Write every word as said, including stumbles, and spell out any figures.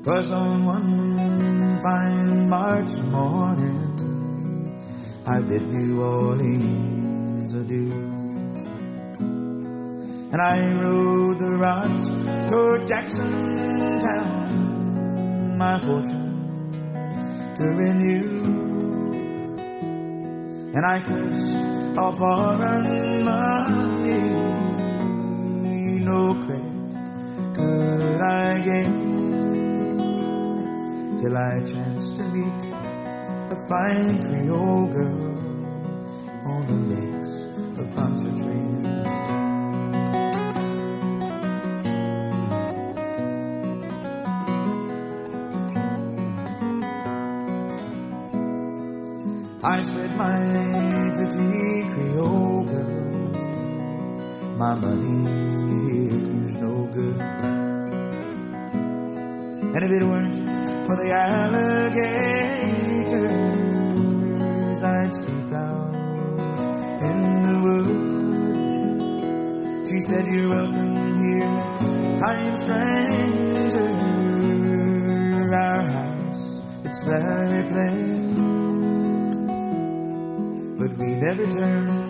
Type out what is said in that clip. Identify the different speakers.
Speaker 1: 'Twas on one fine March morning I bid New Orleans adieu, and I rode the rocks toward Jackson town, my fortune to renew. And I cursed all foreign money, no credit could I gain, till I chanced to meet a fine Creole girl on the lakes of Pontchartrain. I said, my pretty Creole girl, my money here's no good, and if it weren't for the alligators, I'd sleep out in the wood. She said, you're welcome here, kind stranger. Our house, it's very plain, but we never turn